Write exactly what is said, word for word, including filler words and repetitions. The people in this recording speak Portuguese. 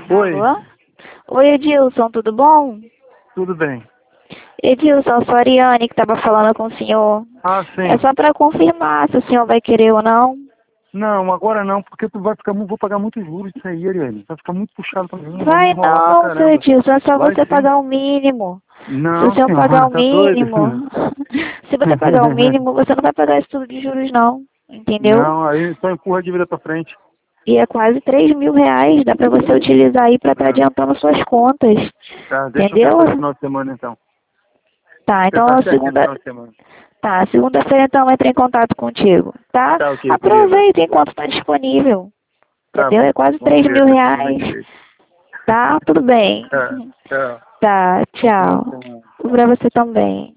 Oi. Alô? Oi, Edilson, tudo bom? Tudo bem. Edilson, eu sou a Ariane que estava falando com o senhor. Ah, É sim. só para confirmar se o senhor vai querer ou não. Não, agora não, porque tu vai ficar, mu- vou pagar muito juros isso aí, Ariane. Vai ficar muito puxado pra mim, vai me Vai enrolar pra não, seu caramba. Edilson, é só Vai você sim. pagar o mínimo. Se o Não, senhor pagar senhora, o tá doido? mínimo, se você pagar o mínimo, você não vai pagar isso tudo de juros não, entendeu? Não, aí só empurra a dívida pra frente. E é quase três mil reais, dá para você utilizar aí para estar É. adiantando suas contas, Tá, deixa eu entendeu? pensar esse final de semana então. Tá, então Pensar a certinho esse segunda, final de semana. tá, segunda-feira então entra em contato contigo, tá? Tá ok, querida. Aproveita enquanto está disponível, Tá entendeu? bom. É quase Vamos três ver mil essa semana reais, direito. tá? Tudo bem. Tá, tchau. Tá, Bom final de tchau. semana. Pra você também.